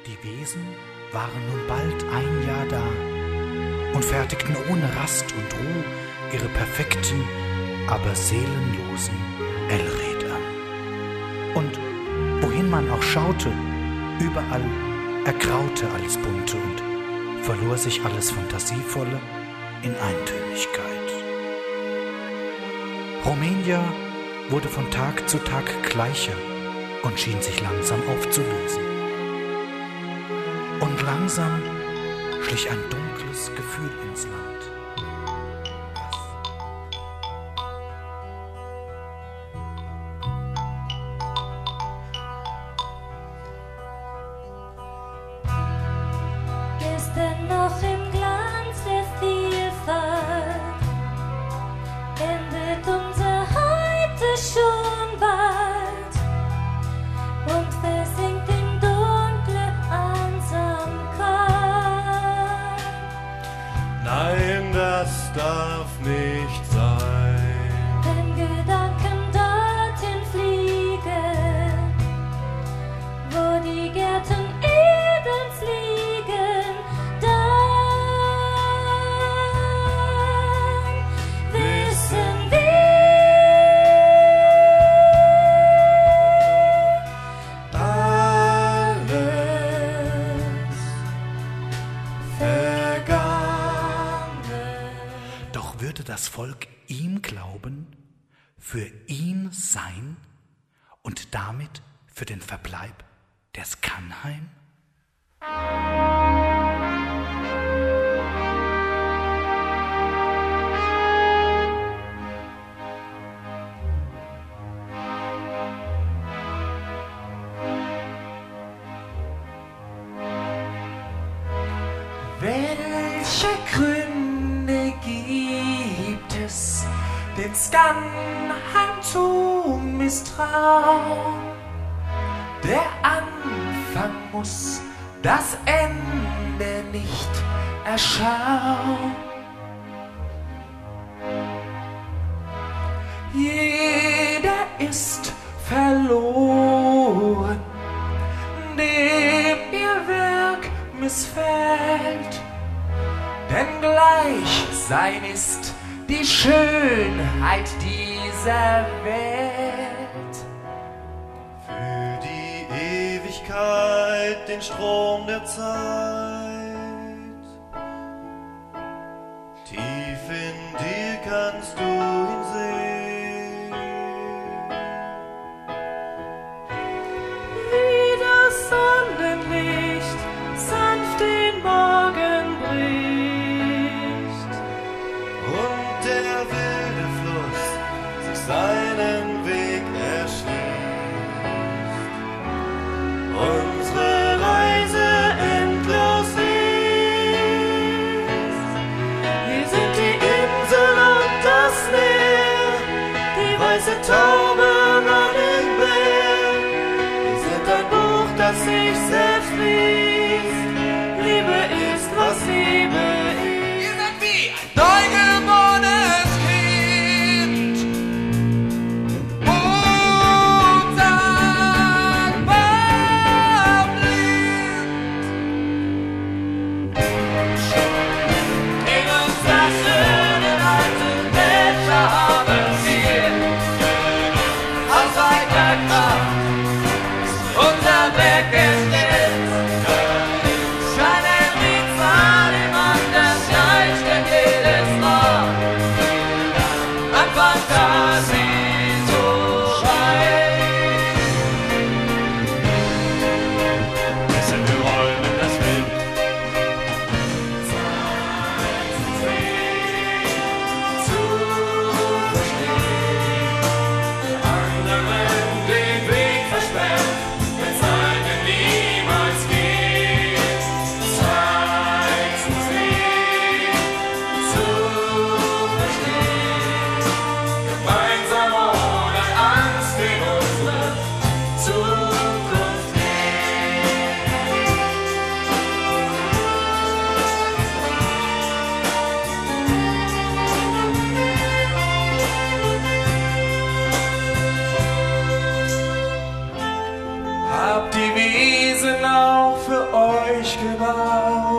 Die Wesen waren nun bald ein Jahr da und fertigten ohne Rast und Ruh ihre perfekten, aber seelenlosen Elred an. Und wohin man auch schaute, überall ergraute alles Bunte und verlor sich alles Fantasievolle in Eintönigkeit. Romania wurde von Tag zu Tag gleicher und schien sich langsam aufzulösen. Und langsam schlich ein dunkles Gefühl ins Land. Gestern noch im Glanz der Vielfalt endet unser Heute schon bald und versinkt in dunkle Einsamkeit. Nein, das darf nicht sein. Wenn Gedanken dorthin fliegen, wo die Gärten Edens liegen, dann wissen wir, Alles vergangen. Doch würde das Volk ihm glauben, für ihn sein und damit für den Verbleib der Skanheim? Welche Gründe gibt es, den Skanheim zu misstrauen? Der Anfang muss das Ende nicht erschauen. Jeder ist verloren, dem ihr Werk missfällt, denn gleich sein ist die Schönheit dieser Welt. Für die Ewigkeit den Strom der Zeit. Tief in dir kannst du ihn sehen. Wie das Sonnenlicht sanft den Morgen bricht. Und der wilde Fluss sich seinen Weg erschließt. Unsere Reise endlos ist. Hier sind die Inseln und das Meer, die weiße Taube Running Bear. Wir sind ein Buch, das sich selbst liest. Liebe ist, was Liebe ist. Ihr seid wie ein neugeborenes Kind. Unsagbar blind. In unserer schönen alten Welt haben wir aus weiter Kraft unser Werk erstellt. Blau.